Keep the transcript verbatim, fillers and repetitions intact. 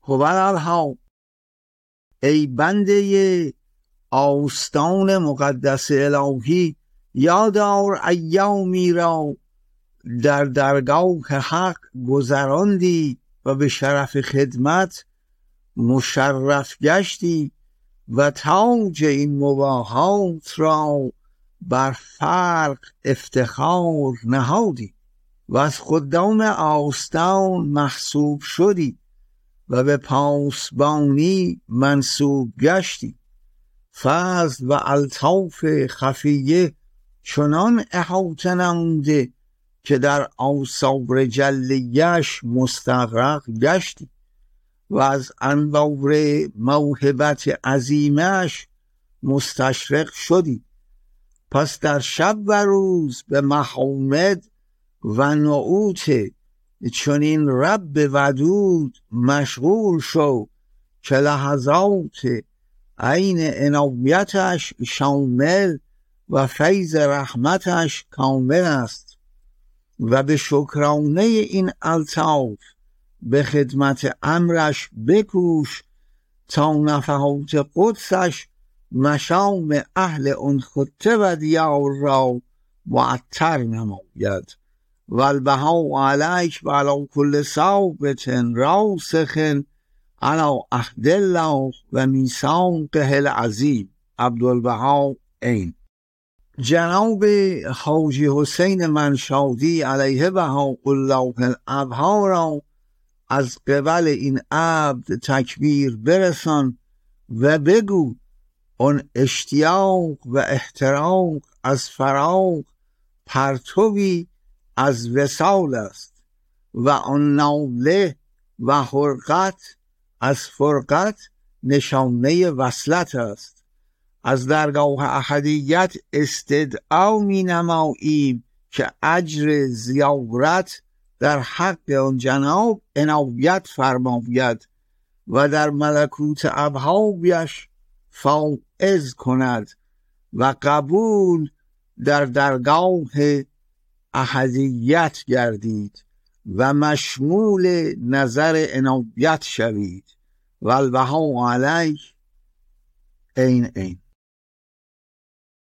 هوالها، ای بنده آستان مقدس الهی، یادار ایامی را در درگاه حق گذراندی و به شرف خدمت مشرف گشتی و تاج این مباهات را بر فرق افتخار نهادی و از خدام آستان محسوب شدی و به پاسبانی منصوب گشتی. فضل و الطاف خفیه چنان احاطه نموده که در آثار جلیش مستغرق گشتی و از انوار موهبت عظیمش مستشرق شدی. پس در شب و روز به محامد و نعوت چنین رب ودود مشغول شو که لحظات عین عنایتش شامل و فیض رحمتش کامل است و به شکرانه این الطاف به خدمت امرش بکوش تا نفحات قدسش مشام اهل اون خطه و دیار را معطر نماید. و البها علیک و علی کل ثابت راسخ علی عهد الله و میثاقه العظیم. عبدالبها عین. جناب حاجی حسین منشادی علیه بهاء الله الابها را از قبل این عبد تکبیر برسان و بگو آن اشتیاق و احتراق از فراق پرتوی از وصال است و آن ناله و حرقت از فرقت نشانه وصلت است. از درگاه احدیت استدعا می نماییم که اجر زیارت در حق آن جناب عنایت فرماید و در ملکوت ابهایش فائز کند و قبول در درگاه احدیت گردید و مشمول نظر عنایت شوید. و البها علیه عین عین.